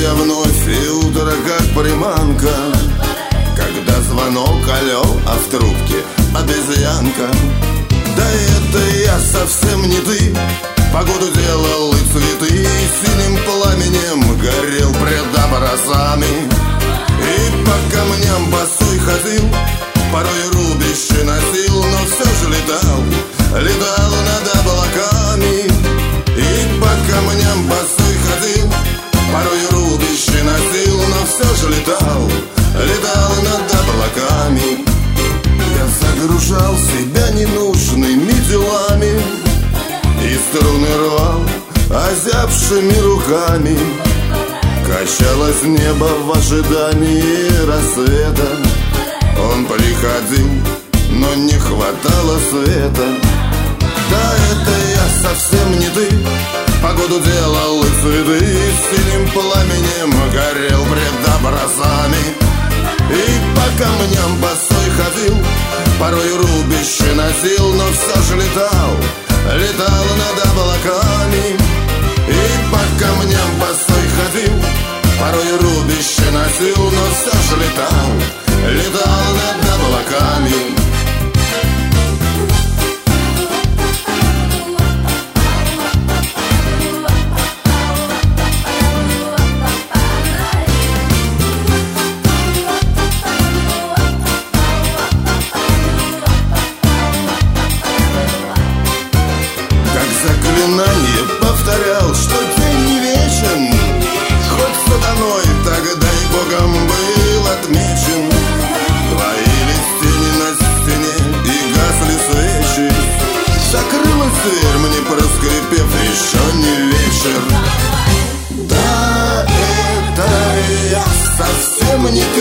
я вновь, и утро как приманка. Когда звонок, алло, а в трубке обезьянка. Да это я совсем не ты. Погоду делал и цветы, и синим пламенем горел пред образами. И по камням босой ходил, порой рубище носил, но все же летал, летал над облаками. И по камням босой ходил, порой рубище носил, но все же летал, летал над облаками. Я загружал себя ненужными делами и струны рвал озябшими руками. Качалось небо в ожидании рассвета. Он приходил, но не хватало света. Да это я совсем не ты. Погоду делал и цветы, синим пламенем горел пред образами. И по камням босой ходил, порой рубище носил, но все же летал, летал над облаками. И по камням босой ходил, порой рубище носил, но все же летал, летал над облаками. Заклинание повторял, что день не вечен, хоть сатаной тогда и Богом был отмечен. Двоились тени на стене и гасли свечи. Закрылась дверь, мне проскрипев, еще не вечер. Да, это я совсем не ты.